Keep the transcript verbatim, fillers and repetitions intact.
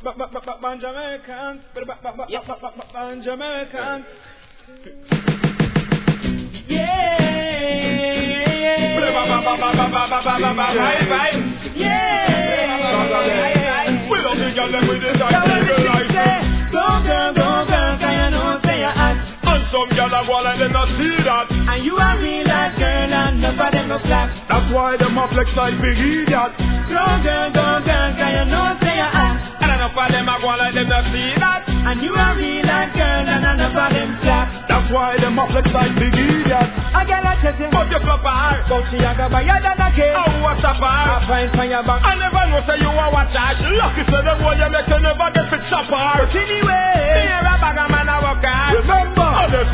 Jamaicans, Jamaicans. Yeah. We love the girl them with the tight nigga like that. Go girl, go girl, 'cause you know say you hot. And some girl a go like them not see that. And you a real hot girl and none of them no flap. That's why them a flex like big idiot. Go girl, go girl, 'cause you know say you hot. And enough of them a go like them not see that. And you a real hot girl and enough of them flap. That's why them a flex like big idiot. A girl a chatting, but you flop her. But she a go buy you than a cake. Oh, what's up her? I find for your back. I never know say you a watch her. She lucky say them boy you make you never get fit chop her. But anyway, me a bag a man a walk her. Remember.